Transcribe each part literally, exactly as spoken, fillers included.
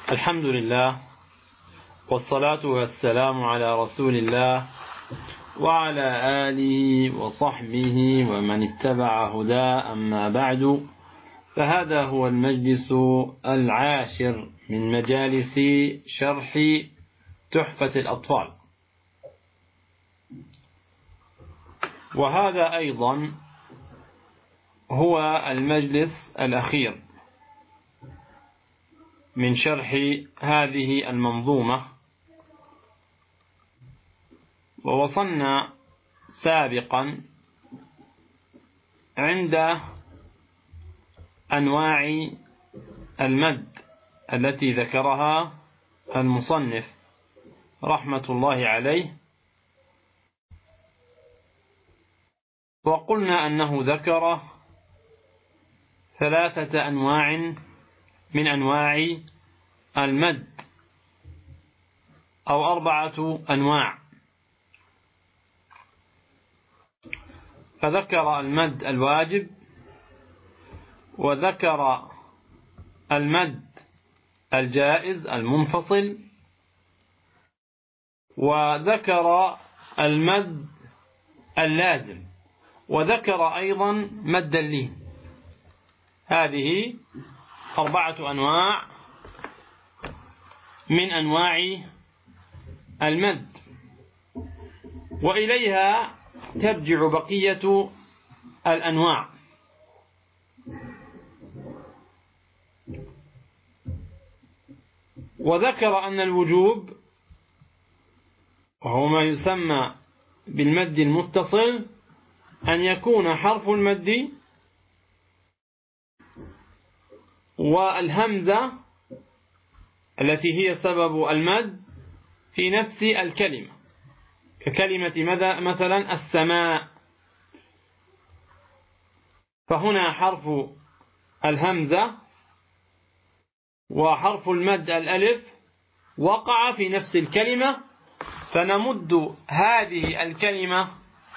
الحمد لله والصلاة والسلام على رسول الله وعلى آله وصحبه ومن اتبع هداه، أما بعد، فهذا هو المجلس العاشر من مجالس شرح تحفة الأطفال، وهذا أيضا هو المجلس الأخير من شرح هذه المنظومة. ووصلنا سابقا عند أنواع المد التي ذكرها المصنف رحمة الله عليه، وقلنا أنه ذكر ثلاثة أنواع من أنواع المد، أو أربعة أنواع. فذكر المد الواجب، وذكر المد الجائز المنفصل، وذكر المد اللازم، وذكر أيضا مد اللين. هذه أربعة أنواع من أنواع المد، وإليها ترجع بقية الأنواع. وذكر أن الوجوب، وهو ما يسمى بالمد المتصل، أن يكون حرف المد والهمزة التي هي سبب المد في نفس الكلمة، ككلمة مثلا السماء، فهنا حرف الهمزة وحرف المد الألف وقع في نفس الكلمة، فنمد هذه الكلمة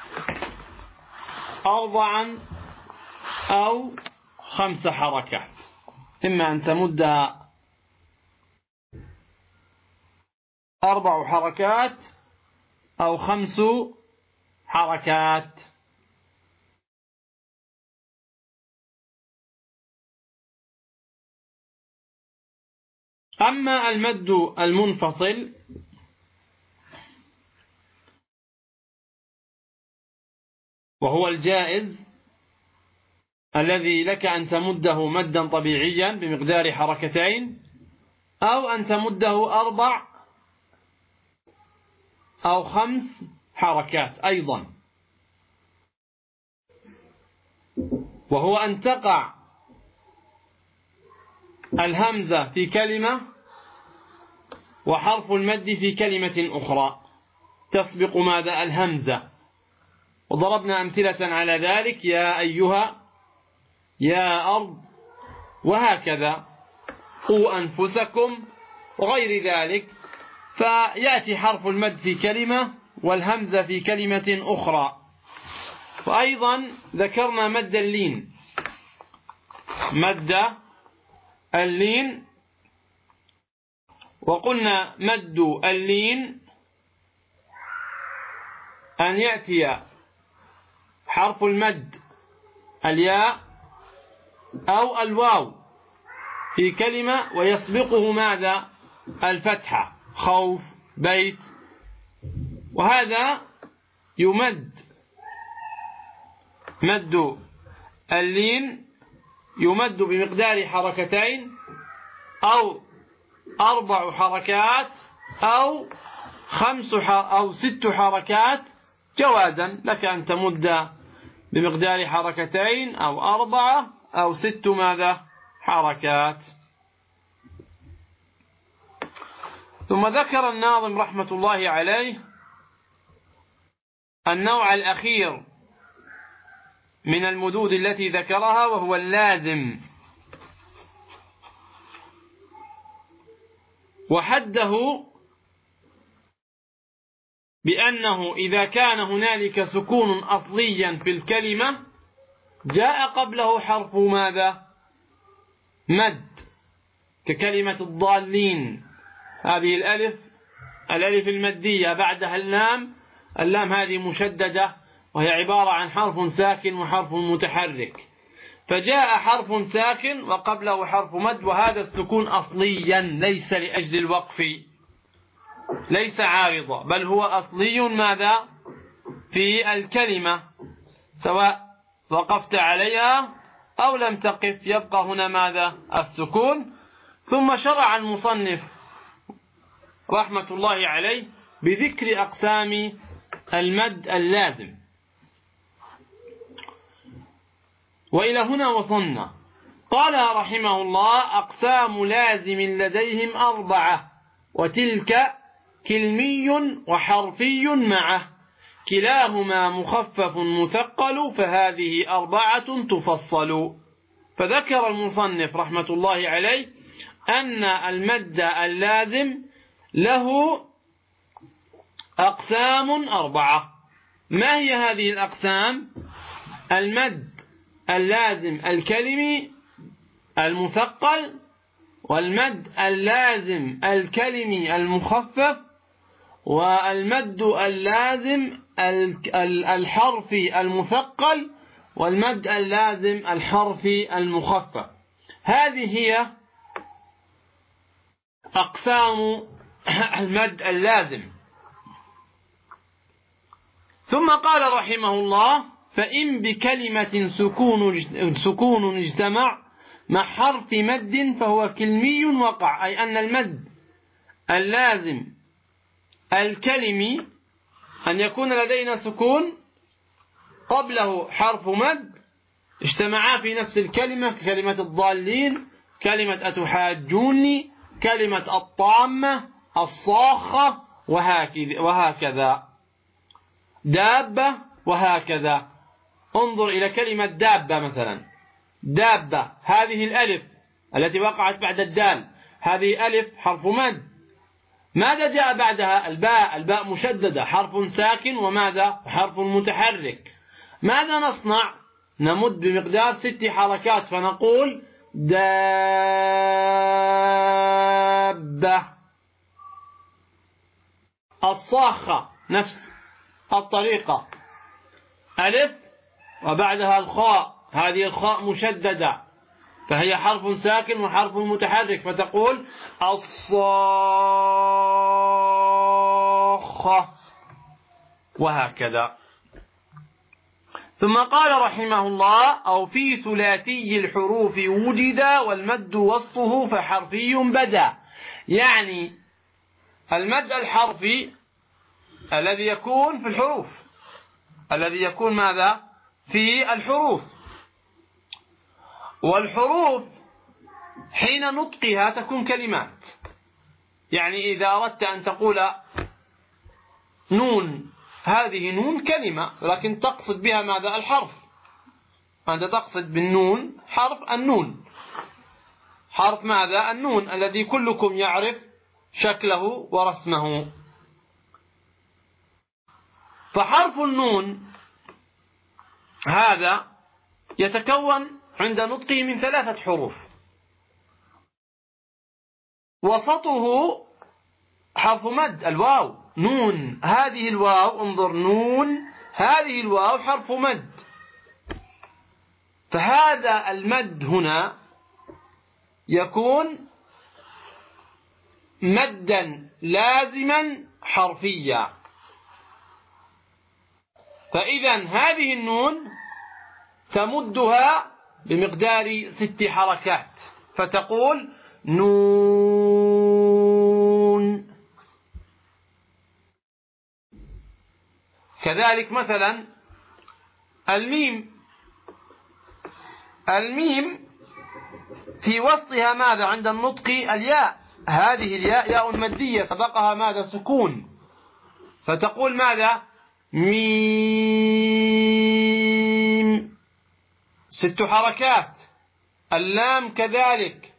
أربعا أو خمس حركات، إما أن تمدها أربع حركات أو خمس حركات. أما المد المنفصل وهو الجائز الذي لك أن تمده مدا طبيعيا بمقدار حركتين، أو أن تمده أربع أو خمس حركات أيضا، وهو أن تقع الهمزة في كلمة وحرف المد في كلمة أخرى تسبق ماذا؟ الهمزة. وضربنا أمثلة على ذلك: يا أيها، يا أرض، وهكذا، قوا أنفسكم، وغير ذلك. فيأتي حرف المد في كلمة والهمزة في كلمة أخرى. وأيضا ذكرنا مد اللين. مد اللين، وقلنا مد اللين أن يأتي حرف المد الياء أو الواو في كلمة ويسبقه ماذا؟ الفتحة، خوف، بيت. وهذا يمد مد اللين يمد بمقدار حركتين أو أربع حركات أو خمس أو ست حركات جوازا، لك أن تمد بمقدار حركتين أو أربعة أو ست ماذا؟ حركات. ثم ذكر الناظم رحمة الله عليه النوع الأخير من المدود التي ذكرها، وهو اللازم، وحده بأنه إذا كان هنالك سكون أصليا في الكلمة جاء قبله حرف ماذا؟ مد، ككلمة الضالين، هذه الألف الألف المادية بعدها اللام، اللام هذه مشددة وهي عبارة عن حرف ساكن وحرف متحرك، فجاء حرف ساكن وقبله حرف مد، وهذا السكون أصليا ليس لأجل الوقف، ليس عارضة، بل هو أصلي ماذا في الكلمة، سواء وقفت عليها أو لم تقف يبقى هنا ماذا السكون. ثم شرع المصنف رحمة الله عليه بذكر أقسام المد اللازم، وإلى هنا وصلنا. قال رحمه الله: أقسام لازم لديهم أربعة، وتلك كلمي وحرفي معه، كلاهما مخفف مثقل، فهذه أربعة تفصل. فذكر المصنف رحمة الله عليه أن المد اللازم له أقسام أربعة. ما هي هذه الأقسام؟ المد اللازم الكلمي المثقل، والمد اللازم الكلمي المخفف، والمد اللازم الحرفي المثقل، والمد اللازم الحرفي المخفف. هذه هي أقسام المد اللازم. ثم قال رحمه الله: فإن بكلمة سكون سكون اجتمع مع حرف مد فهو كلمي وقع، أي أن المد اللازم الكلمي أن يكون لدينا سكون قبله حرف مد اجتمعا في نفس الكلمة، كلمة الضالين، كلمة أتحاجوني، كلمة الطامة، الصاخة، وهكذا دابة، وهكذا. انظر إلى كلمة دابة مثلا، دابة هذه الألف التي وقعت بعد الدال، هذه ألف حرف مد. ماذا جاء بعدها؟ الباء، الباء مشددة حرف ساكن، وماذا؟ حرف متحرك. ماذا نصنع؟ نمد بمقدار ست حركات، فنقول دابة. الصاخة نفس الطريقة، ألف وبعدها الخاء، هذه الخاء مشددة فهي حرف ساكن وحرف متحرك، فتقول الصاخة، وهكذا. ثم قال رحمه الله: أو في ثلاثي الحروف وجد والمد وسطه فحرفي بدا. يعني المد الحرفي الذي يكون في الحروف، الذي يكون ماذا؟ في الحروف. والحروف حين نطقها تكون كلمات. يعني إذا أردت أن تقول نون، هذه نون كلمة، لكن تقصد بها ماذا؟ الحرف. أنت تقصد بالنون حرف النون، حرف ماذا؟ النون الذي كلكم يعرف شكله ورسمه. فحرف النون هذا يتكون عند نطقه من ثلاثة حروف، وسطه حرف مد الواو، نون، هذه الواو، انظر نون، هذه الواو حرف مد. فهذا المد هنا يكون مدا لازما حرفيا. فإذا هذه النون تمدها بمقدار ست حركات، فتقول نون. كذلك مثلا الميم، الميم في وسطها ماذا عند النطق؟ الياء، هذه الياء ياء مادية سبقها ماذا؟ سكون، فتقول ماذا؟ ميم، ست حركات. اللام كذلك،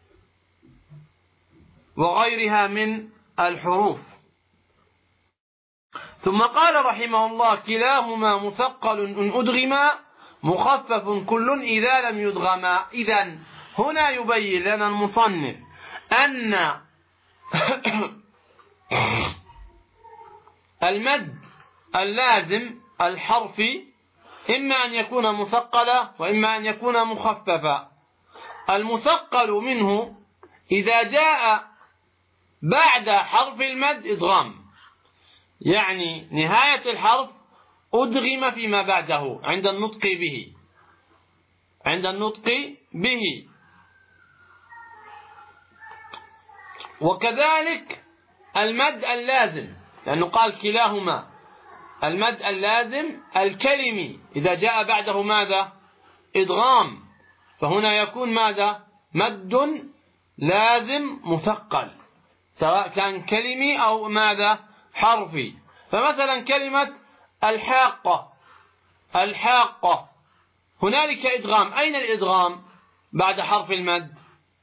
وغيرها من الحروف. ثم قال رحمه الله: كلاهما مثقل إن أدغما، مخفف كل إذا لم يدغما. إذن هنا يبين لنا المصنف أن المد اللازم الحرفي إما أن يكون مثقلا وإما أن يكون مخففا. المثقل منه إذا جاء بعد حرف المد إدغام، يعني نهاية الحرف أدغم فيما بعده عند النطق به عند النطق به وكذلك المد اللازم، لأنه قال كلاهما. المد اللازم الكلمي إذا جاء بعده ماذا؟ إدغام، فهنا يكون ماذا؟ مد لازم مثقل، سواء كان كلمي أو ماذا؟ حرفي. فمثلا كلمة الحاقة الحاقة هنالك إدغام. أين الإدغام بعد حرف المد؟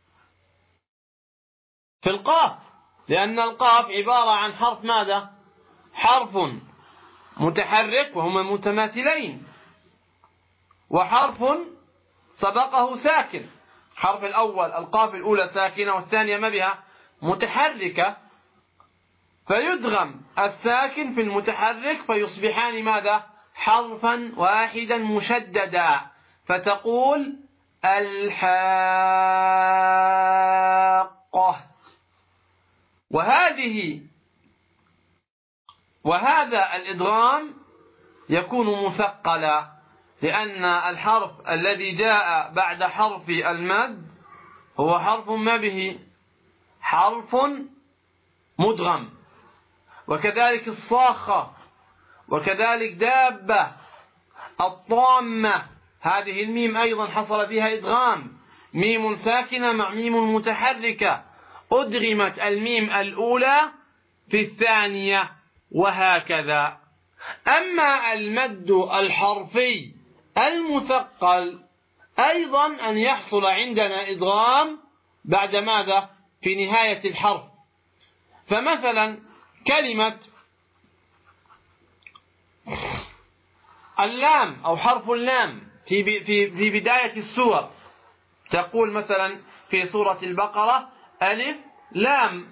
في القاف، لأن القاف عبارة عن حرف ماذا؟ حرف متحرك وهما متماثلين، وحرف سبقه ساكن. حرف الأول القاف الأولى ساكنة والثانية ما بها؟ متحركة، فيدغم الساكن في المتحرك فيصبحان ماذا؟ حرفا واحدا مشددا، فتقول الحاقة. وهذه وهذا الإدغام يكون مثقلا، لأن الحرف الذي جاء بعد حرف المد هو حرف ما به؟ حرف مدغم. وكذلك الصاخة، وكذلك دابة، الطامة، هذه الميم أيضا حصل فيها إدغام، ميم ساكنة مع ميم متحركة، أدغمت الميم الأولى في الثانية، وهكذا. أما المد الحرفي المثقل أيضا أن يحصل عندنا إدغام بعد ماذا؟ في نهاية الحرف. فمثلا كلمة اللام أو حرف اللام في في في بداية السور، تقول مثلا في سورة البقرة ألف لام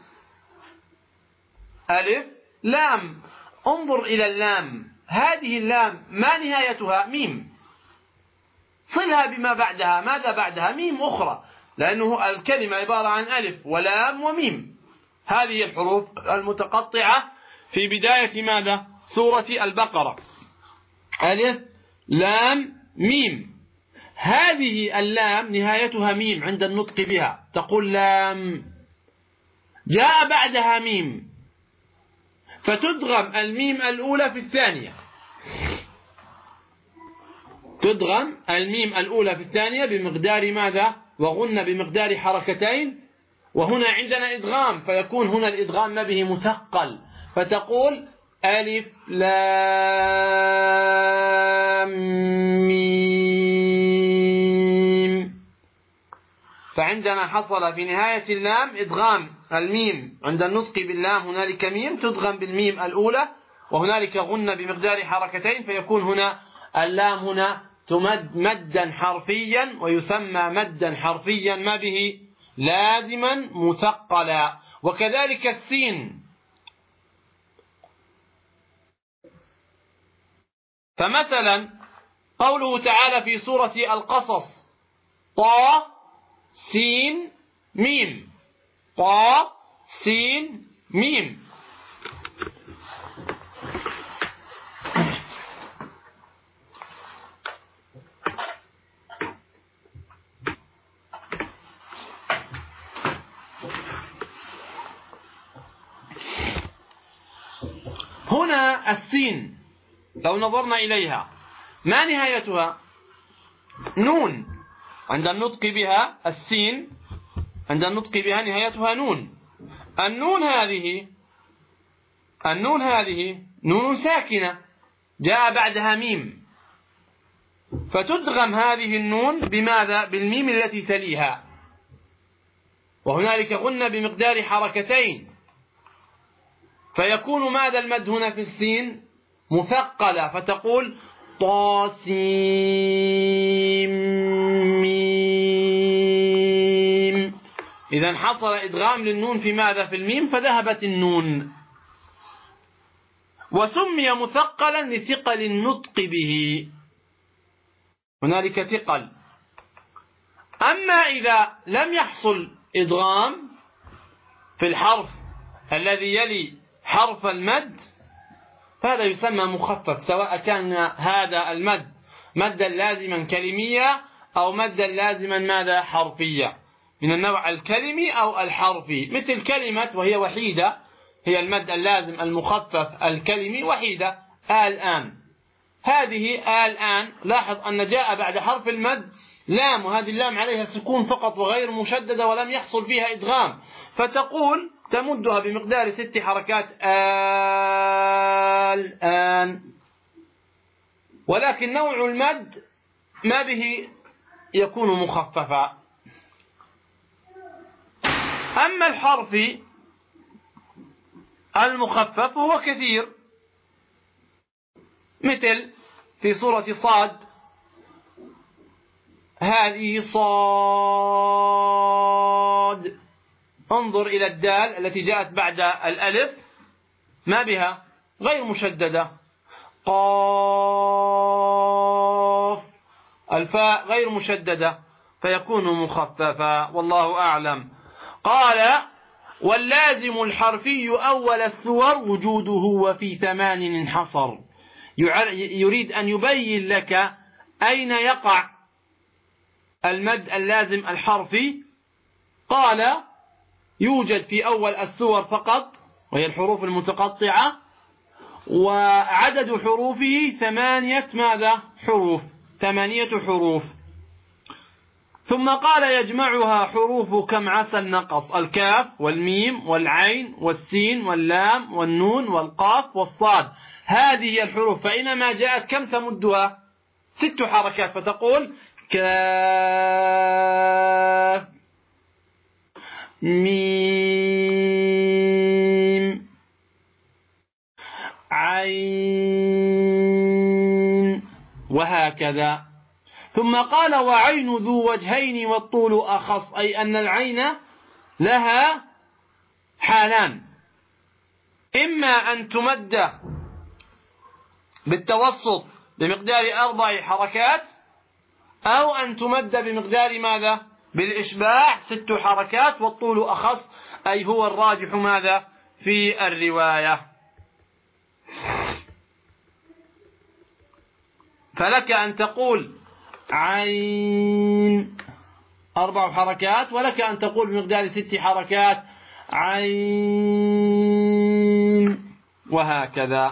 ألف لام. انظر إلى اللام، هذه اللام ما نهايتها؟ ميم. صلها بما بعدها، ماذا بعدها؟ ميم أخرى، لأنه الكلمة عبارة عن ألف ولام وميم، هذه الحروف المتقطعة في بداية ماذا؟ سورة البقرة، ألف لام ميم. هذه اللام نهايتها ميم عند النطق بها، تقول لام. جاء بعدها ميم، فتدغم الميم الأولى في الثانية، تدغم الميم الأولى في الثانية بمقدار ماذا؟ وغن بمقدار حركتين. وهنا عندنا إدغام، فيكون هنا الإدغام ما به مثقل، فتقول ألف لام ميم. فعندنا حصل في نهاية اللام إدغام الميم عند النطق باللام، هنالك ميم تدغم بالميم الأولى، وهنالك غن بمقدار حركتين، فيكون هنا اللام هنا تمد مدا حرفيا، ويسمى مدا حرفيا ما به؟ لازما مثقلا. وكذلك السين، فمثلا قوله تعالى في سورة القصص طا سين ميم، طا سين ميم. هنا السين لو نظرنا إليها ما نهايتها؟ نون. عند النطق بها السين عند النطق بها نهايتها نون. النون هذه النون هذه نون ساكنة جاء بعدها ميم، فتدغم هذه النون بماذا؟ بالميم التي تليها، وهنالك غن بمقدار حركتين، فيكون ماذا المد هنا في السين؟ مثقلة، فتقول طاسيم ميم. إذا حصل إدغام للنون في ماذا؟ في الميم، فذهبت النون. وسمي مثقلا لثقل النطق به، هنالك ثقل. أما إذا لم يحصل إدغام في الحرف الذي يلي حرف المد فهذا يسمى مخفف، سواء كان هذا المد مدا لازما كلميا أو مدا لازما ماذا؟ حرفيا، من النوع الكلمي أو الحرفي. مثل كلمة وهي وحيدة، هي المد اللازم المخفف الكلمي وحيدة، الآن. هذه الآن لاحظ أن جاء بعد حرف المد لام، وهذه اللام عليها سكون فقط وغير مشددة ولم يحصل فيها إدغام، فتقول تمدها بمقدار ست حركات الآن. ولكن نوع المد ما به يكون مخففا. أما الحرف المخفف هو كثير، مثل في سورة صاد، هذه صاد، انظر إلى الدال التي جاءت بعد الألف ما بها؟ غير مشددة. قاف، الفاء غير مشددة فيكون مخففا، والله أعلم. قال: واللازم الحرفي أول السور وجوده وفي ثمان انحصر. يريد أن يبين لك أين يقع المد اللازم الحرفي. قال: يوجد في أول السور فقط، وهي الحروف المتقطعة، وعدد حروفه ثمانية ماذا؟ حروف، ثمانية حروف. ثم قال: يجمعها حروف كم عسل نقص، الكاف والميم والعين والسين واللام والنون والقاف والصاد. هذه هي الحروف، فإنما جاءت كم تمدها؟ ست حركات، فتقول كاف ميم عين، وهكذا. ثم قال: وعين ذو وجهين والطول أخص، أي أن العين لها حالان، إما أن تمد بالتوسط بمقدار أربع حركات، أو أن تمد بمقدار ماذا؟ بالإشباع ست حركات، والطول أخص، أي هو الراجح ماذا؟ في الرواية. فلك أن تقول عين أربع حركات، ولك أن تقول بمقدار ست حركات عين، وهكذا.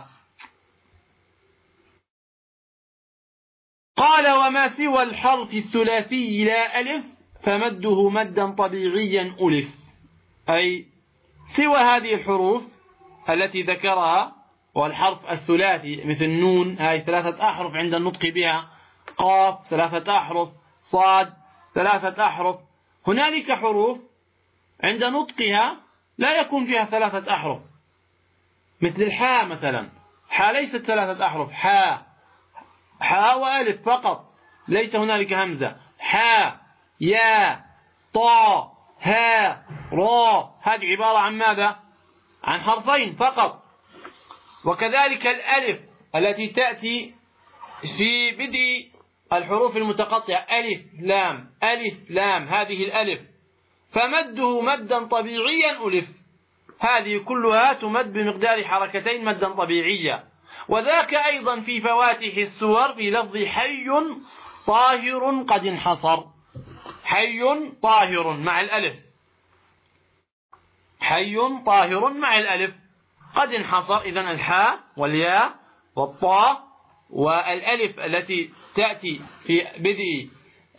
قال: وما سوى الحرف الثلاثي لا ألف فمده مدا طبيعيا ألف، أي سوى هذه الحروف التي ذكرها، والحرف الثلاثي مثل نون، هذه ثلاثة أحرف عند النطق بها، قاف ثلاثة أحرف، صاد ثلاثة أحرف. هنالك حروف عند نطقها لا يكون فيها ثلاثة أحرف، مثل الحاء مثلا، حاء ليست ثلاثة أحرف، حاء حاء وألف فقط، ليس هنالك همزة. حاء، يا، طا، ها، را، هذه عبارة عن ماذا؟ عن حرفين فقط. وكذلك الألف التي تأتي في بدء الحروف المتقطعة، ألف لام ألف لام، هذه الألف فمده مدا طبيعيا ألف، هذه كلها تمد بمقدار حركتين مدا طبيعيا. وذاك أيضا في فواتح السور في لفظ حي طاهر قد انحصر، حي طاهر مع الألف، حي طاهر مع الألف قد انحصر. إذن الحاء والياء والطاء والألف التي تأتي في بدء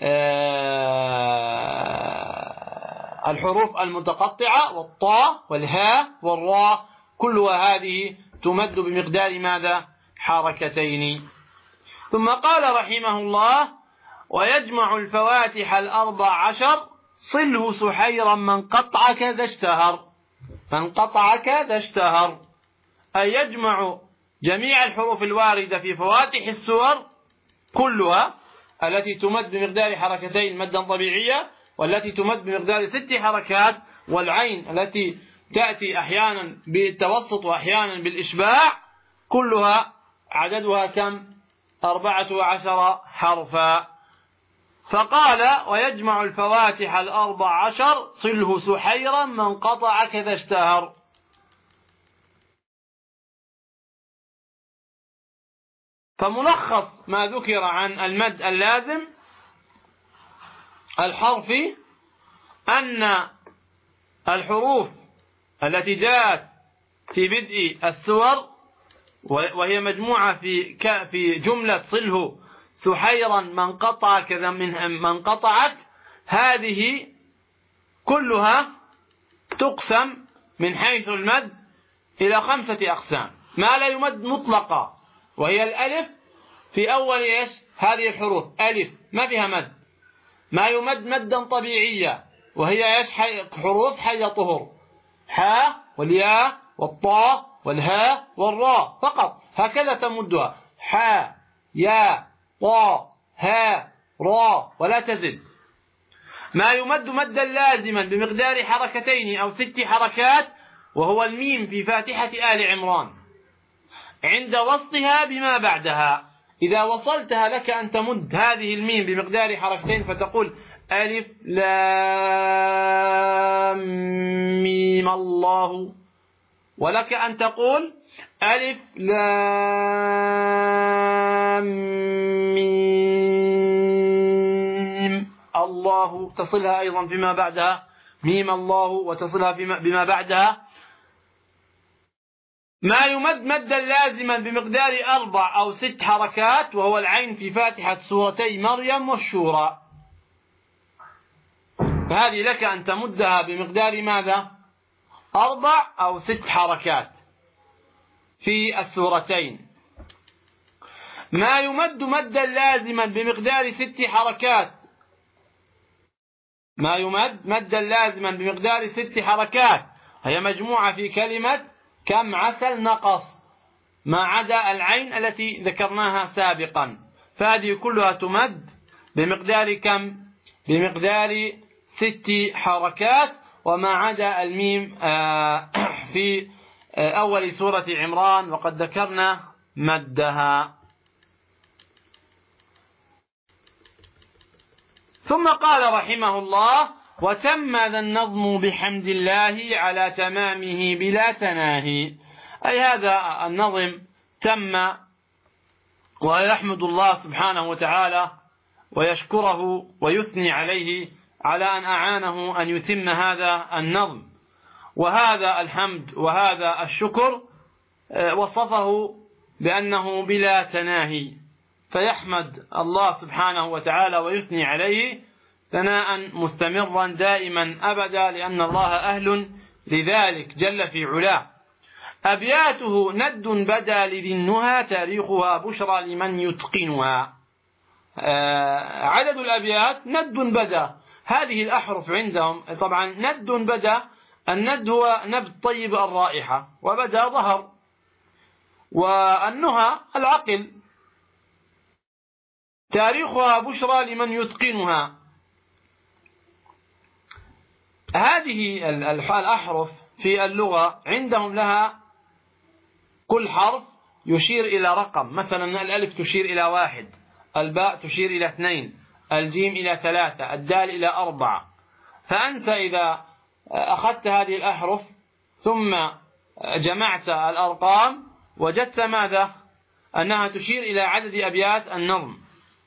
الحروف المتقطعة، والطاء والهاء والراء، كلها هذه تمد بمقدار ماذا؟ حركتين. ثم قال رحمه الله: ويجمع الفواتح الأربع عشر صله سحيرا من قطعك ذا اشتهر، من قطعك ذا اشتهر، أي يجمع جميع الحروف الواردة في فواتح السور كلها التي تمد بمقدار حركتين مدا طبيعية، والتي تمد بمقدار ست حركات، والعين التي تأتي أحيانا بالتوسط وأحيانا بالإشباع، كلها عددها كم؟ أربعة عشر حرفا. فقال: ويجمع الفواتح الأربع عشر صله سحيرا من قطع كذا اشتهر. فملخص ما ذكر عن المد اللازم الحرفي أن الحروف التي جاءت في بدء السور وهي مجموعة في في جملة صله سحيرا من قطع كذا من قطعت، هذه كلها تقسم من حيث المد إلى خمسة أقسام. ما لا يمد مطلقا وهي الألف في أول إيش هذه الحروف، ألف ما فيها مد. ما يمد مدا طبيعيا وهي إيش حروف حي طهر، حاء والياء والطاء والهاء والراء فقط، هكذا تمدها، حاء ياء طاء هاء راء ولا تزد. ما يمد مدا لازما بمقدار حركتين أو ست حركات وهو الميم في فاتحة آل عمران عند وسطها بما بعدها. إذا وصلتها لك أن تمد هذه الميم بمقدار حركتين فتقول ألف لام ميم الله، ولك أن تقول ألف لام ميم الله، تصلها أيضا بما بعدها ميم الله وتصلها بما بعدها. ما يمد مدا لازما بمقدار أربع أو ست حركات وهو العين في فاتحة سورتي مريم والشورى، فهذه لك أن تمدها بمقدار ماذا؟ أربع أو ست حركات في السورتين. ما يمد مدا لازما بمقدار ست حركات ما يمد مدا لازما بمقدار ست حركات هي مجموعة في كلمة كم عسل نقص، ما عدا العين التي ذكرناها سابقا، فهذه كلها تمد بمقدار كم؟ بمقدار ست حركات، وما عدا الميم في أول سورة عمران وقد ذكرنا مدها. ثم قال رحمه الله: وتم ذا النظم بحمد الله على تمامه بلا تناهي، أي هذا النظم تم ويحمد الله سبحانه وتعالى ويشكره ويثني عليه على أن أعانه أن يتم هذا النظم، وهذا الحمد وهذا الشكر وصفه بأنه بلا تناهي، فيحمد الله سبحانه وتعالى ويثني عليه ثناء مستمرا دائما أبدا، لأن الله أهل لذلك جل في علاه. أبياته ند بدا لذي النهى تاريخها بشرى لمن يتقنها. عدد الأبيات ند بدا، هذه الأحرف عندهم طبعا ند بدا، الند هو نبت طيب الرائحة، وبدا ظهر، والنهى العقل. تاريخها بشرى لمن يتقنها، هذه الأحرف في اللغة عندهم لها كل حرف يشير إلى رقم، مثلا الألف تشير إلى واحد، الباء تشير إلى اثنين، الجيم إلى ثلاثة، الدال إلى أربعة. فأنت إذا أخذت هذه الأحرف ثم جمعت الأرقام وجدت ماذا؟ أنها تشير إلى عدد أبيات النظم،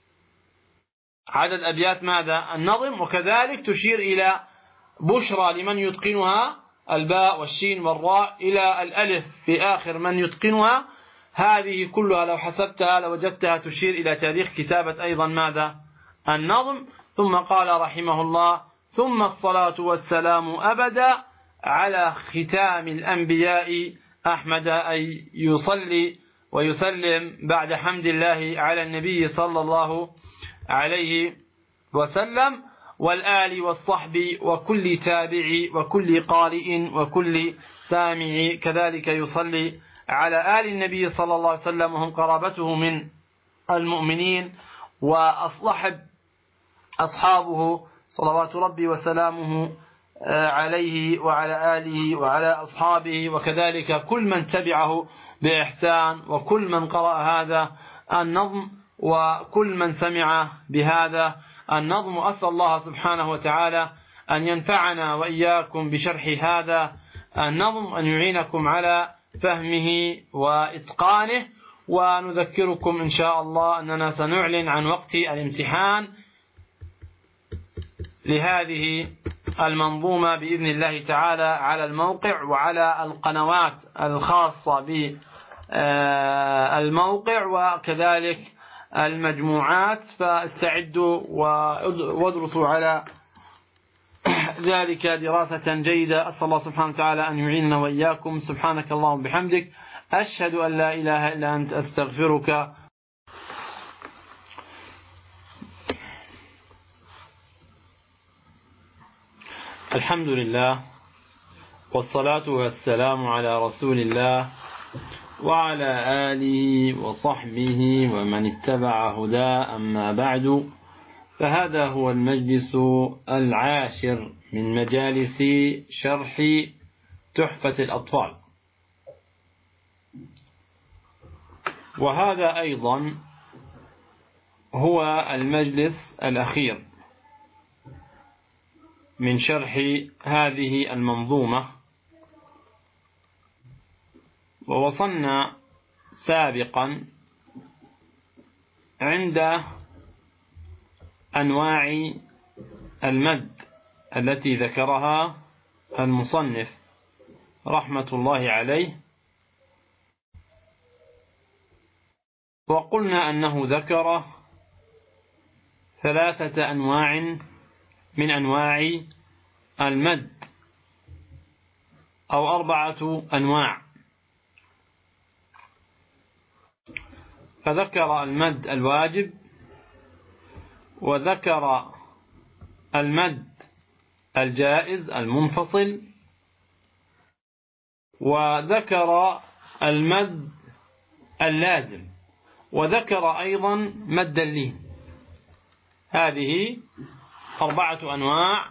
عدد أبيات ماذا؟ النظم. وكذلك تشير إلى بشرى لمن يتقنها، الباء والشين والراء إلى الألف في آخر من يتقنها، هذه كلها لو حسبتها لوجدتها تشير إلى تاريخ كتابة أيضا ماذا؟ النظم. ثم قال رحمه الله: ثم الصلاة والسلام أبدا على ختام الأنبياء أحمد، أي يصلي ويسلم بعد حمد الله على النبي صلى الله عليه وسلم، والآل والصحب وكل تابع وكل قارئ وكل سامع، كذلك يصلي على آل النبي صلى الله عليه وسلم وهم قرابته من المؤمنين، وأصحب أصحابه صلوات ربي وسلامه عليه وعلى آله وعلى أصحابه، وكذلك كل من تبعه بإحسان، وكل من قرأ هذا النظم، وكل من سمع بهذا النظم. وأسأل الله سبحانه وتعالى أن ينفعنا وإياكم بشرح هذا النظم، أن يعينكم على فهمه وإتقانه. ونذكركم إن شاء الله أننا سنعلن عن وقت الامتحان لهذه المنظومة بإذن الله تعالى على الموقع وعلى القنوات الخاصة بالموقع، وكذلك المجموعات، فاستعدوا وادرسوا على ذلك دراسة جيدة. أسأل الله سبحانه وتعالى أن يعيننا وإياكم. سبحانك اللهم وبحمدك، أشهد أن لا إله إلا أنت، أستغفرك. الحمد لله والصلاة والسلام على رسول الله وعلى آله وصحبه ومن اتبع هداه، أما بعد، فهذا هو المجلس العاشر من مجالس شرح تحفة الأطفال، وهذا أيضا هو المجلس الأخير من شرح هذه المنظومة. ووصلنا سابقا عند أنواع المد التي ذكرها المصنف رحمة الله عليه، وقلنا أنه ذكر ثلاثة أنواع من أنواع المد، أو أربعة أنواع. فذكر المد الواجب، وذكر المد الجائز المنفصل، وذكر المد اللازم، وذكر أيضا مد اللين. هذه أربعة أنواع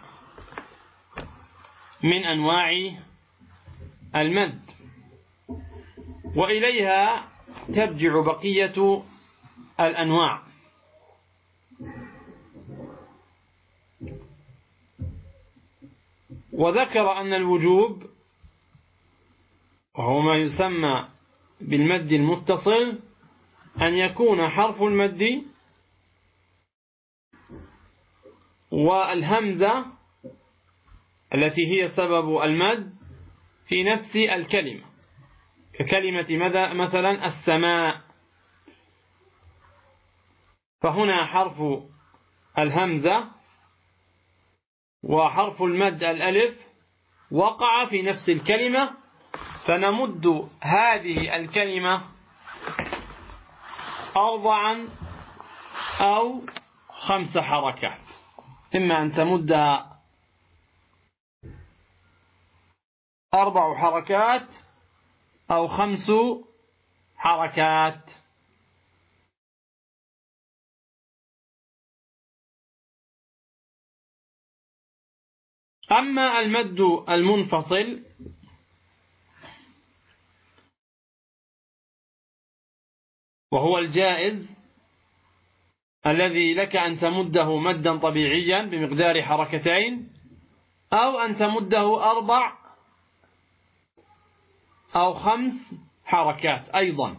من أنواع المد، وإليها ترجع بقية الأنواع. وذكر أن الوجوب، وهو ما يسمى بالمد المتصل، أن يكون حرف المد والهمزة التي هي سبب المد في نفس الكلمة، ككلمة مثلا السماء، فهنا حرف الهمزة وحرف المد الألف وقع في نفس الكلمة، فنمد هذه الكلمة أربعا أو خمس حركات، إما أن تمدها أربع حركات أو خمس حركات. أما المد المنفصل وهو الجائز الذي لك أن تمده مدا طبيعيا بمقدار حركتين، أو أن تمده أربع أو خمس حركات أيضا،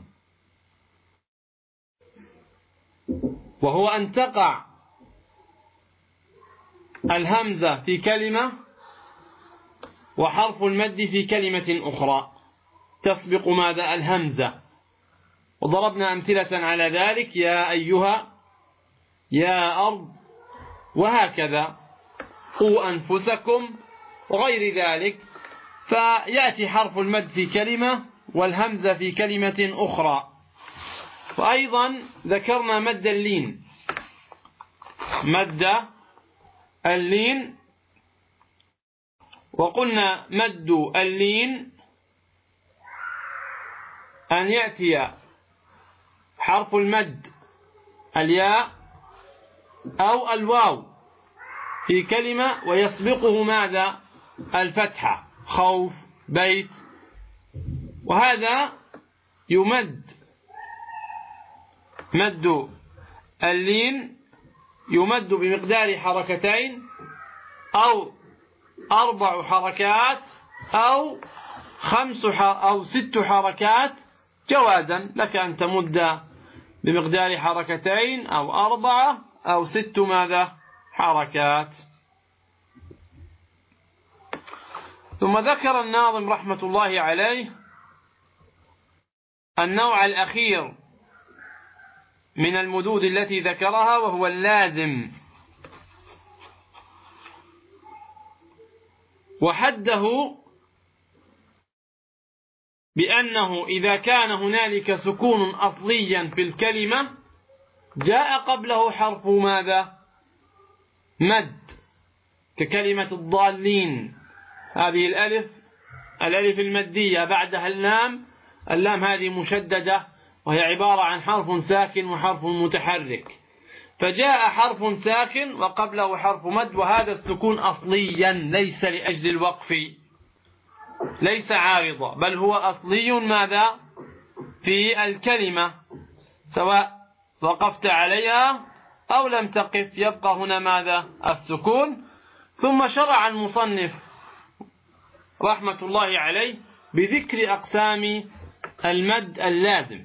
وهو أن تقع الهمزة في كلمة وحرف المد في كلمة أخرى تسبق ماذا؟ الهمزة. وضربنا أمثلة على ذلك: يا أيها، يا أرض، وهكذا، قوا أنفسكم، وغير ذلك. فيأتي حرف المد في كلمة والهمزة في كلمة أخرى. وأيضا ذكرنا مد اللين. مد اللين، وقلنا مد اللين أن يأتي حرف المد الياء أو الواو في كلمة ويسبقه ماذا؟ الفتحة، خوف، بيت. وهذا يمد مد اللين يمد بمقدار حركتين أو أربع حركات أو خمس أو ست حركات جوازا، لك أن تمد بمقدار حركتين أو أربعة أو ست ماذا؟ حركات. ثم ذكر الناظم رحمة الله عليه النوع الأخير من المدود التي ذكرها، وهو اللازم، وحده بأنه إذا كان هنالك سكون أصليا في الكلمة جاء قبله حرف ماذا؟ مد، ككلمة الضالين، هذه الألف الألف المدية بعدها اللام، اللام هذه مشددة وهي عبارة عن حرف ساكن وحرف متحرك، فجاء حرف ساكن وقبله حرف مد، وهذا السكون أصليا ليس لأجل الوقف، ليس عارضا، بل هو أصلي ماذا؟ في الكلمة، سواء وقفت عليها أو لم تقف يبقى هنا ماذا؟ السكون. ثم شرع المصنف رحمة الله عليه بذكر أقسام المد اللازم،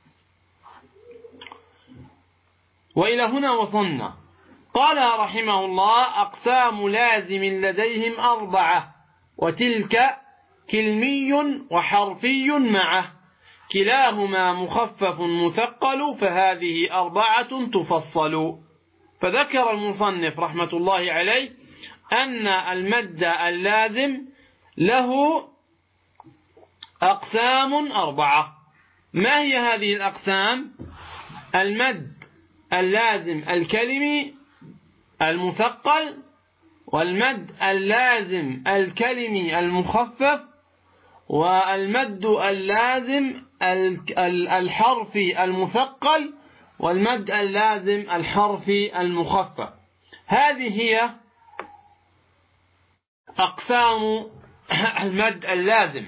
وإلى هنا وصلنا. قال رحمه الله: أقسام لازم لديهم أربعة، وتلك كلمي وحرفي معه، كلاهما مخفف مثقل، فهذه أربعة تفصل. فذكر المصنف رحمة الله عليه أن المد اللازم له أقسام أربعة. ما هي هذه الأقسام؟ المد اللازم الكلمي المثقل، والمد اللازم الكلمي المخفف، والمد اللازم الحرفي المثقل، والمد اللازم الحرفي المخفف. هذه هي أقسام المد اللازم.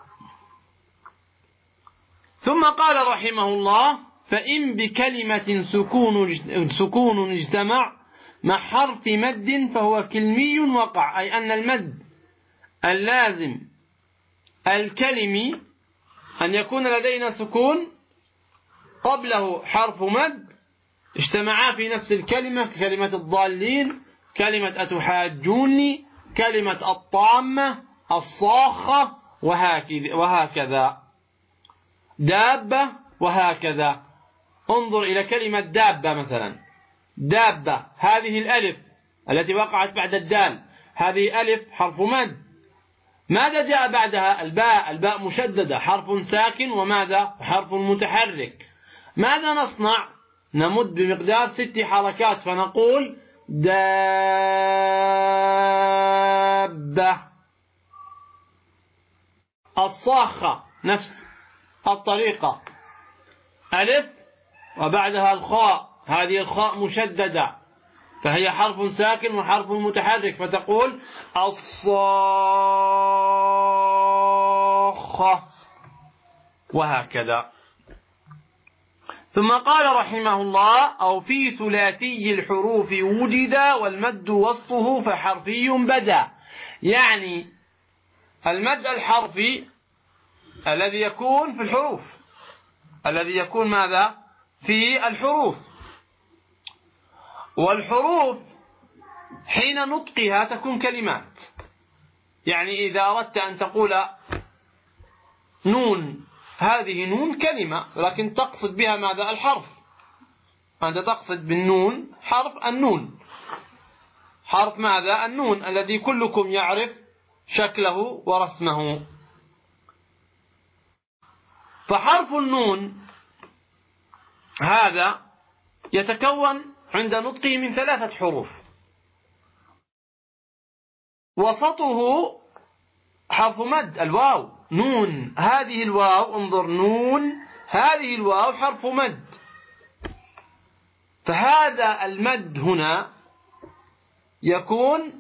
ثم قال رحمه الله: فإن بكلمة سكون سكون اجتمع مع حرف مد فهو كلمي وقع، أي أن المد اللازم الكلمي أن يكون لدينا سكون قبله حرف مد اجتمعا في نفس الكلمة، كلمة الضالين، كلمة أتحاجوني، كلمة الطامة، الصاخة، وهكذا، دابة، وهكذا. انظر إلى كلمة دابة مثلا، دابة هذه الألف التي وقعت بعد الدال، هذه ألف حرف مد. ماذا جاء بعدها؟ الباء، الباء مشددة حرف ساكن، وماذا؟ حرف متحرك. ماذا نصنع؟ نمد بمقدار ست حركات، فنقول دابة. الصاخة نفس الطريقة، ألف وبعدها الخاء، هذه الخاء مشددة فهي حرف ساكن وحرف متحرك، فتقول الصاخة، وهكذا. ثم قال رحمه الله: أو في ثلاثي الحروف وجد والمد وسطه فحرفي بدا. يعني المد الحرفي الذي يكون في الحروف، الذي يكون ماذا؟ في الحروف. والحروف حين نطقها تكون كلمات، يعني إذا أردت أن تقول نون، هذه نون كلمة، لكن تقصد بها ماذا؟ الحرف. أنت تقصد بالنون حرف النون، حرف ماذا؟ النون الذي كلكم يعرف شكله ورسمه. فحرف النون هذا يتكون عند نطقه من ثلاثة حروف، وسطه حرف مد الواو، نون، هذه الواو، انظر، نون، هذه الواو حرف مد. فهذا المد هنا يكون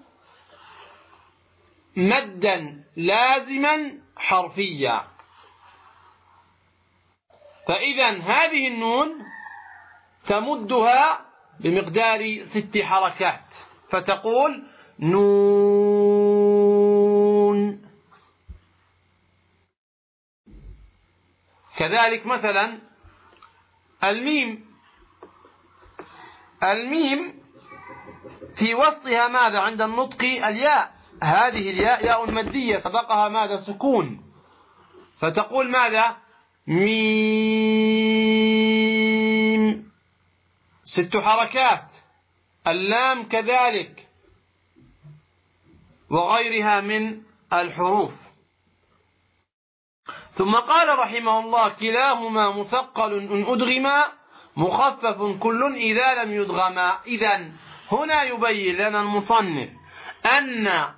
مدا لازما حرفيا. فإذا هذه النون تمدها بمقدار ست حركات، فتقول نون. كذلك مثلا الميم، الميم في وسطها ماذا عند النطق؟ الياء، هذه الياء ياء مادية سبقها ماذا؟ سكون، فتقول ماذا؟ ميم، ست حركات. اللام كذلك، وغيرها من الحروف. ثم قال رحمه الله كلاهما مثقل إن أدغما مخفف كل إذا لم يدغما. إذن هنا يبين لنا المصنف أن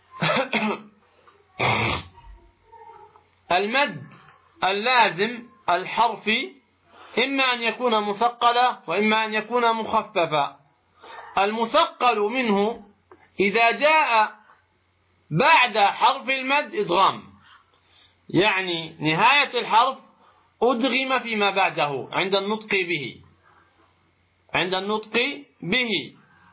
المد اللازم الحرفي إما أن يكون مثقلا وإما أن يكون مخففا. المثقل منه إذا جاء بعد حرف المد إدغام، يعني نهاية الحرف أدغم فيما بعده عند النطق به، عند النطق به.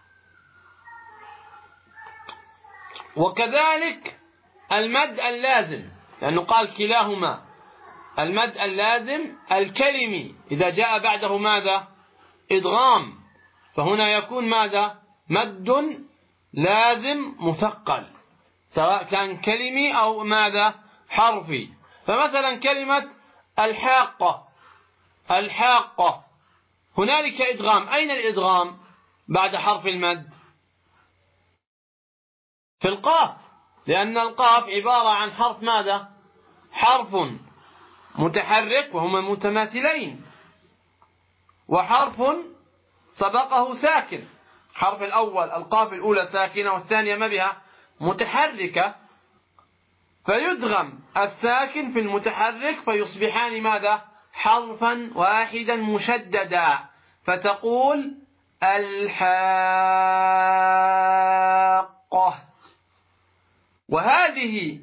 وكذلك المد اللازم، لأنه قال كلاهما، المد اللازم الكلمي إذا جاء بعده ماذا؟ إدغام، فهنا يكون ماذا؟ مد لازم مثقل، سواء كان كلمي أو ماذا؟ حرفي. فمثلا كلمة الحاقة، الحاقة هنالك إدغام. أين الإدغام بعد حرف المد؟ في القاف، لأن القاف عبارة عن حرف ماذا؟ حرف متحرك وهما متماثلين، وحرف سبقه ساكن. حرف الأول القاف الأولى ساكنة والثانية ما بها؟ متحركة، فيدغم الساكن في المتحرك فيصبحان ماذا؟ حرفا واحدا مشددا، فتقول الحاقة. وهذه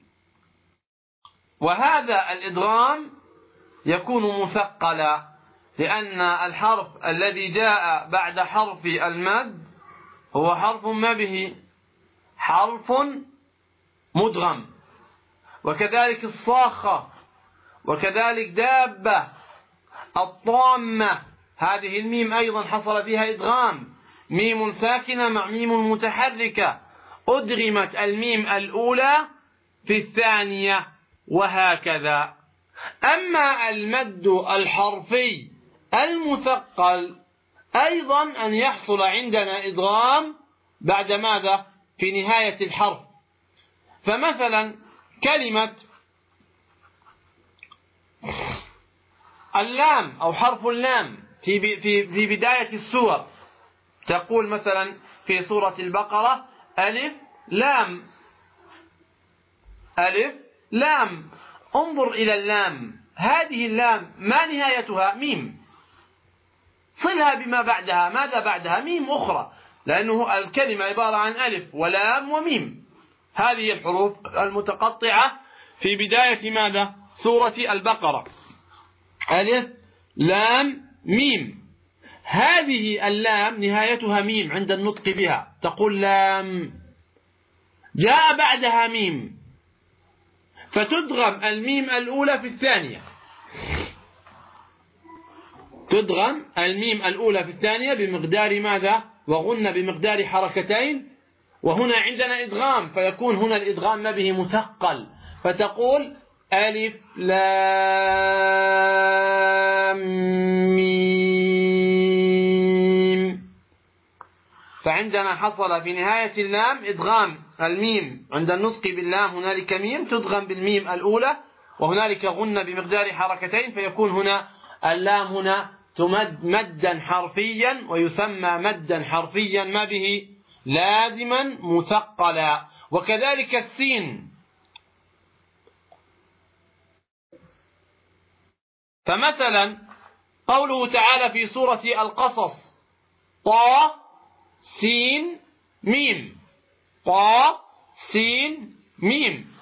وهذا الإدغام يكون مثقلا، لأن الحرف الذي جاء بعد حرف المد هو حرف ما به؟ حرف مدغم. وكذلك الصاخة، وكذلك دابة، الطامة، هذه الميم أيضا حصل فيها إدغام، ميم ساكنة مع ميم متحركة، أدغمت الميم الأولى في الثانية، وهكذا. أما المد الحرفي المثقل أيضا أن يحصل عندنا إدغام بعد ماذا؟ في نهاية الحرف. فمثلا كلمة اللام أو حرف اللام في في في بداية السور، تقول مثلا في سورة البقرة ألف لام، ألف لام. انظر إلى اللام، هذه اللام ما نهايتها؟ ميم. صلها بما بعدها، ماذا بعدها؟ ميم أخرى، لأنه الكلمة عبارة عن ألف ولام وميم. هذه الحروف المتقطعة في بداية ماذا؟ سورة البقرة، ألف لام ميم. هذه اللام نهايتها ميم عند النطق بها، تقول لام. جاء بعدها ميم، فتدغم الميم الأولى في الثانية، تدغم الميم الأولى في الثانية بمقدار ماذا؟ وغن بمقدار حركتين. وهنا عندنا إدغام، فيكون هنا الإدغام ما به مثقل، فتقول ألف لام ميم. فعندنا حصل في نهاية اللام إدغام الميم عند النطق باللام، هنالك ميم تدغم بالميم الأولى، وهنالك غن بمقدار حركتين، فيكون هنا اللام هنا تمد مدا حرفيا، ويسمى مدا حرفيا ما به؟ لازما مثقلا. وكذلك السين، فمثلا قوله تعالى في سورة القصص طا سين ميم. طا سين ميم.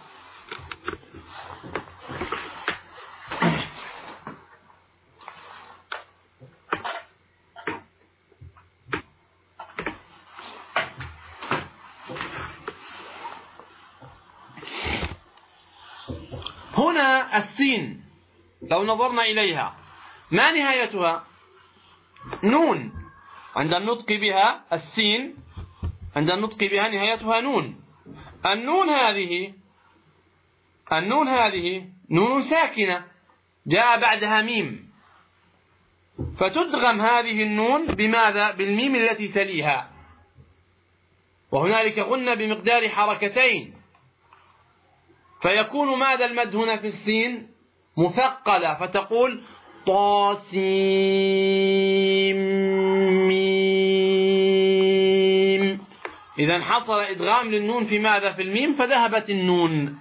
هنا السين لو نظرنا إليها ما نهايتها؟ نون. عند النطق بها السين عند النطق بها نهايتها نون. النون هذه النون هذه نون ساكنة جاء بعدها ميم، فتدغم هذه النون بماذا؟ بالميم التي تليها، وهنالك غنة بمقدار حركتين، فيكون ماذا المد هنا في السين؟ مثقلة، فتقول طاسيم ميم. إذن حصل إدغام للنون في ماذا؟ في الميم، فذهبت النون،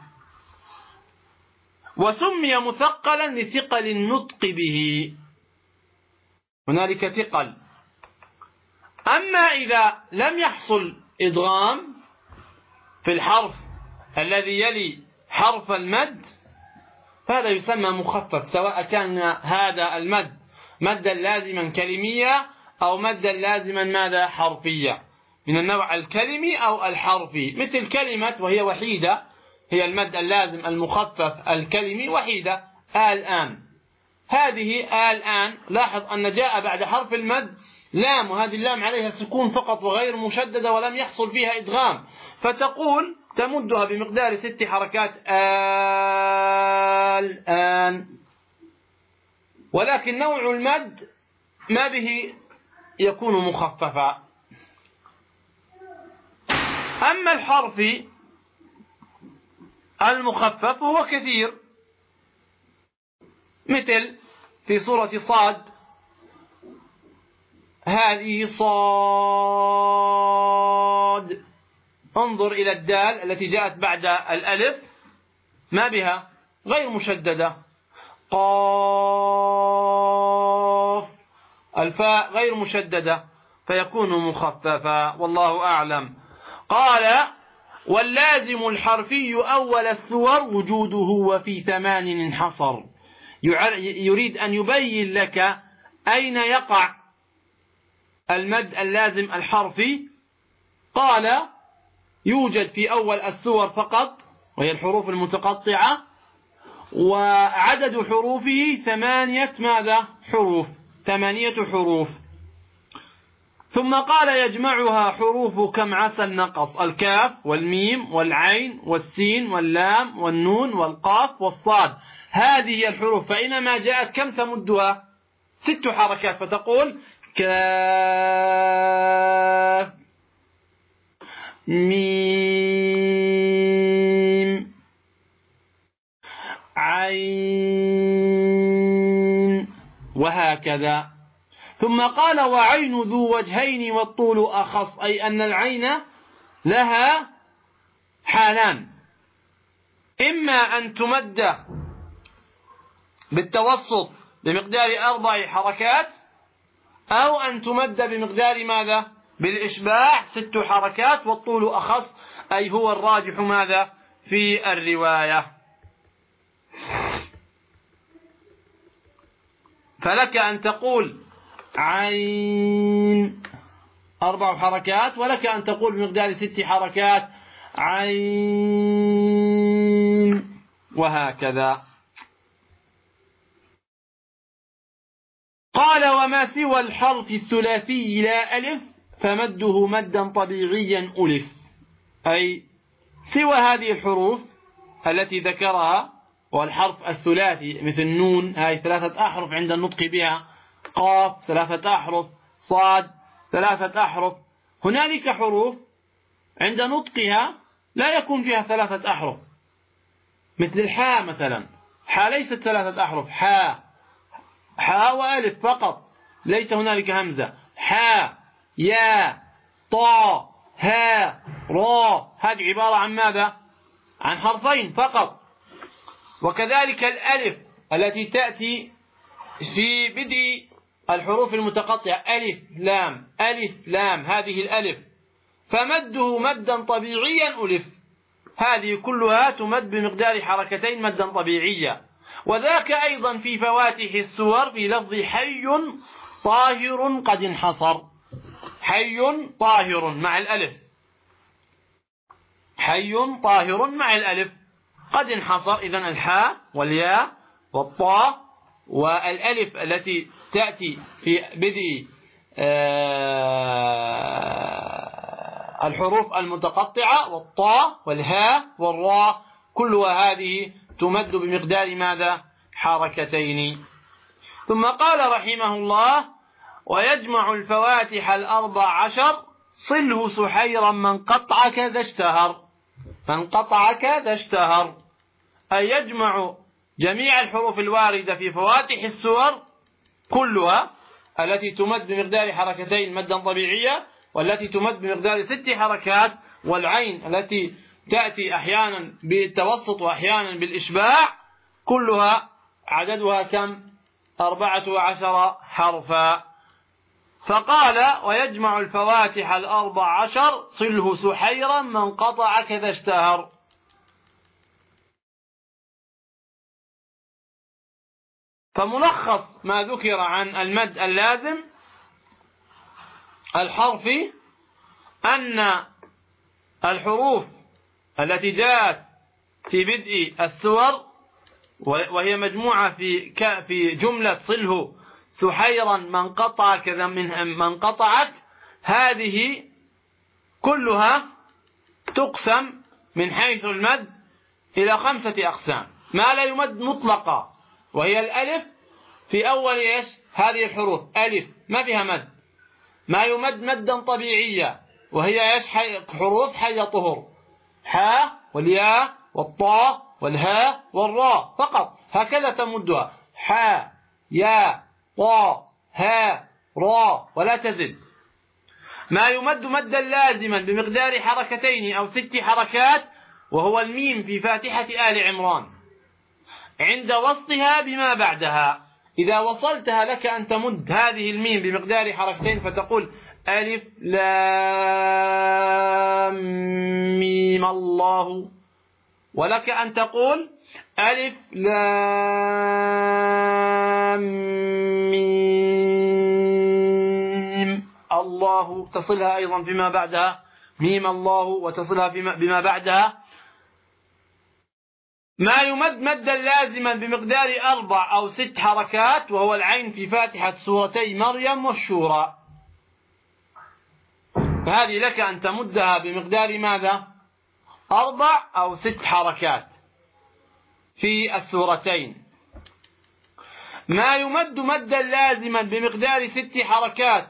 وسمي مثقلا لثقل النطق به، هنالك ثقل. أما إذا لم يحصل إدغام في الحرف الذي يلي حرف المد فهذا يسمى مخفف، سواء كان هذا المد مدا لازما كلميا أو مدا لازما ماذا؟ حرفيا، من النوع الكلمي أو الحرفي، مثل كلمة وهي وحيدة، هي المد اللازم المخفف الكلمي وحيدة. الآن هذه الآن لاحظ أن جاء بعد حرف المد لام، وهذه اللام عليها سكون فقط وغير مشددة ولم يحصل فيها إدغام، فتقول تمدها بمقدار ست حركات الآن، ولكن نوع المد ما به يكون مخففا. أما الحرف المخفف هو كثير، مثل في سورة صاد، هذه صاد، انظر إلى الدال التي جاءت بعد الألف ما بها؟ غير مشددة. قاف، الفاء غير مشددة، فيكون مخففا، والله أعلم. قال واللازم الحرفي أول السور وجوده وفي ثمان انحصر. يريد أن يبين لك أين يقع المد اللازم الحرفي. قال يوجد في أول السور فقط، وهي الحروف المتقطعة، وعدد حروفه ثمانية ماذا؟ حروف، ثمانية حروف. ثم قال يجمعها حروف كم عسل نقص: الكاف والميم والعين والسين واللام والنون والقاف والصاد. هذه هي الحروف، فإنما جاءت كم تمدها؟ ست حركات، فتقول كاف ميم عين، وهكذا. ثم قال وعين ذو وجهين والطول أخص، أي أن العين لها حالان: إما أن تمد بالتوسط بمقدار أربع حركات، أو أن تمد بمقدار ماذا؟ بالإشباع ست حركات، والطول أخص، أي هو الراجح ماذا؟ في الرواية. فلك أن تقول عين أربع حركات، ولك أن تقول بمقدار ست حركات عين، وهكذا. قال وما سوى الحرف الثلاثي لا ألف فمده مدا طبيعيا ألف، أي سوى هذه الحروف التي ذكرها، والحرف الثلاثي مثل نون، هاي ثلاثة أحرف عند النطق بها، قاف ثلاثة أحرف، صاد ثلاثة أحرف. هنالك حروف عند نطقها لا يكون فيها ثلاثة أحرف، مثل الحاء مثلا، حاء ليست ثلاثة أحرف، حاء حاء وألف فقط، ليس هنالك همزة. حاء يا طا ها را، هذه عبارة عن ماذا؟ عن حرفين فقط. وكذلك الألف التي تأتي في بدء الحروف المتقطعة، ألف لام ألف لام، هذه الألف فمده مدا طبيعيا ألف. هذه كلها تمد بمقدار حركتين مدا طبيعيا. وذاك أيضا في فواتح السور في لفظ حي طاهر قد انحصر. حي طاهر مع الألف، حي طاهر مع الألف قد انحصر. إذن الحاء والياء والطاء والألف التي تأتي في بدء الحروف المتقطعة والطاء والهاء والراء كلها هذه تمد بمقدار ماذا؟ حركتين. ثم قال رحمه الله: ويجمع الفواتح الأربع عشر صله سحيرا من قطعك ذا اشتهر. من قطعك ذا اشتهر أي يجمع جميع الحروف الواردة في فواتح السور كلها التي تمد بمقدار حركتين مدا طبيعية، والتي تمد بمقدار ست حركات، والعين التي تأتي أحيانا بالتوسط وأحيانا بالإشباع، كلها عددها كم؟ أربعة عشر حرفا. فقال: ويجمع الفواتح الأربع عشر صله سحيرا من قطع كذا اشتهر. فملخص ما ذكر عن المد اللازم الحرفي أن الحروف التي جاءت في بدء السور وهي مجموعة في في جملة صله سحيرا من قطع كذا من قطعك، هذه كلها تقسم من حيث المد إلى خمسة أقسام. ما لا يمد مطلقا وهي الألف في أول إيش هذه الحروف، ألف ما فيها مد. ما يمد مدا طبيعيا وهي إيش حروف حي طهر، حاء والياء والطاء والهاء والراء فقط، هكذا تمدها، حاء ياء طاء هاء راء ولا تزد. ما يمد مدا لازما بمقدار حركتين أو ست حركات وهو الميم في فاتحة آل عمران عند وصلها بما بعدها. إذا وصلتها لك أن تمد هذه الميم بمقدار حركتين فتقول ألف لام ميم الله، ولك أن تقول ألف لام ميم الله، تصلها أيضا فيما بعدها ميم الله وتصلها بما بعدها. ما يمد مدا لازما بمقدار أربع أو ست حركات وهو العين في فاتحة سورتي مريم والشورى، فهذه لك أن تمدها بمقدار ماذا؟ أربع أو ست حركات في السورتين. ما يمد مدا لازما بمقدار ست حركات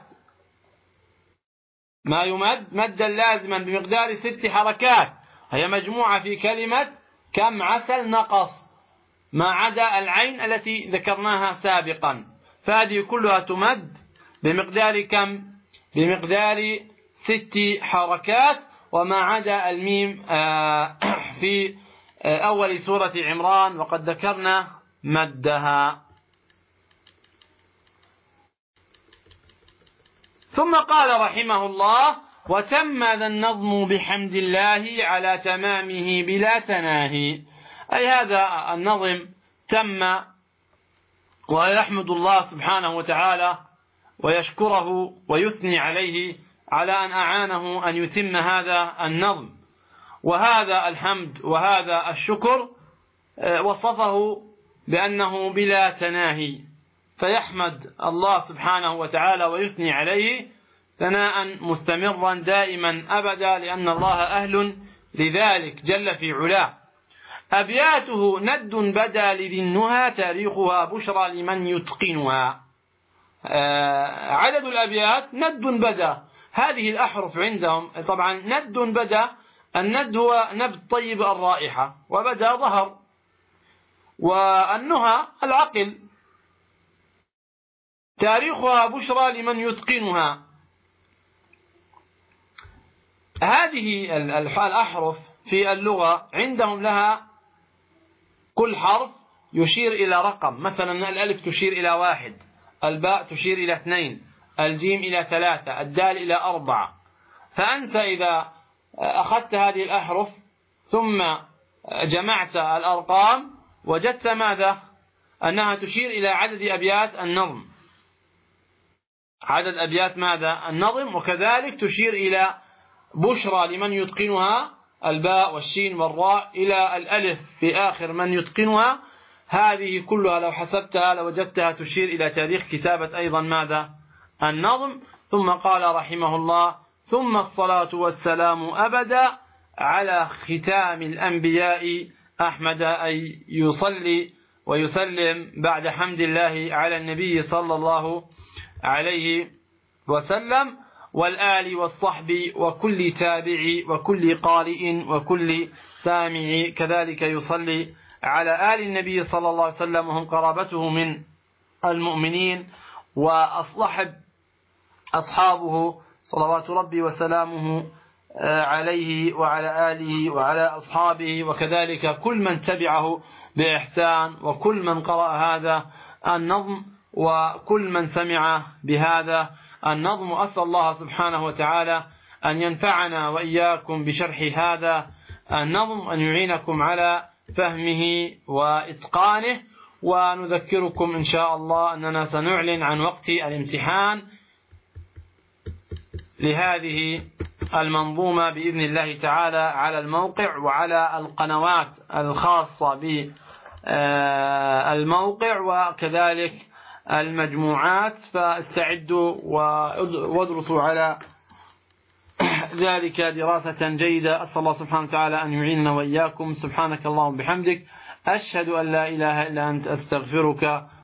ما يمد مدا لازما بمقدار ست حركات هي مجموعة في كلمة كم عسل نقص ما عدا العين التي ذكرناها سابقا، فهذه كلها تمد بمقدار كم؟ بمقدار ست حركات، وما عدا الميم في أول سورة عمران وقد ذكرنا مدها. ثم قال رحمه الله: وتم ذا النظم بحمد الله على تمامه بلا تناهي، أي هذا النظم تم ويحمد الله سبحانه وتعالى ويشكره ويثني عليه على أن أعانه أن يتم هذا النظم، وهذا الحمد وهذا الشكر وصفه بأنه بلا تناهي، فيحمد الله سبحانه وتعالى ويثني عليه ثناء مستمرا دائما أبدا، لأن الله أهل لذلك جل في علاه. أبياته ند بدا لذي النهى تاريخها بشرى لمن يتقنها. عدد الأبيات ند بدا، هذه الأحرف عندهم طبعا ند بدا، الند هو نبت طيب الرائحة، وبدا ظهر، والنهى العقل. تاريخها بشرى لمن يتقنها. هذه الأحرف في اللغة عندهم لها كل حرف يشير إلى رقم، مثلا الألف تشير إلى واحد، الباء تشير إلى اثنين، الجيم إلى ثلاثة، الدال إلى أربعة، فأنت إذا أخذت هذه الأحرف ثم جمعت الأرقام وجدت ماذا؟ أنها تشير إلى عدد أبيات النظم، عدد أبيات ماذا؟ النظم. وكذلك تشير إلى بشرى لمن يتقنها، الباء والشين والراء، إلى الألف في آخر من يتقنها. هذه كلها لو حسبتها لوجدتها تشير إلى تاريخ كتابة أيضا ماذا؟ النظم. ثم قال رحمه الله: ثم الصلاة والسلام أبدا على ختام الأنبياء أحمد، أي يصلي ويسلم بعد حمد الله على النبي صلى الله عليه وسلم، والآل والصحب وكل تابع وكل قارئ وكل سامع، كذلك يصلي على آل النبي صلى الله عليه وسلم وهم قرابته من المؤمنين، وأصحب أصحابه صلوات ربي وسلامه عليه وعلى آله وعلى أصحابه، وكذلك كل من تبعه بإحسان، وكل من قرأ هذا النظم، وكل من سمع بهذا النظم. وأسأل الله سبحانه وتعالى أن ينفعنا وإياكم بشرح هذا النظم، أن يعينكم على فهمه وإتقانه. ونذكركم إن شاء الله أننا سنعلن عن وقت الامتحان لهذه المنظومة بإذن الله تعالى على الموقع وعلى القنوات الخاصة بالموقع وكذلك المجموعات، فاستعدوا وادرسوا على ذلك دراسة جيدة. أسأل الله سبحانه وتعالى أن يعيننا وإياكم. سبحانك اللهم وبحمدك، أشهد أن لا إله إلا أنت، أستغفرك.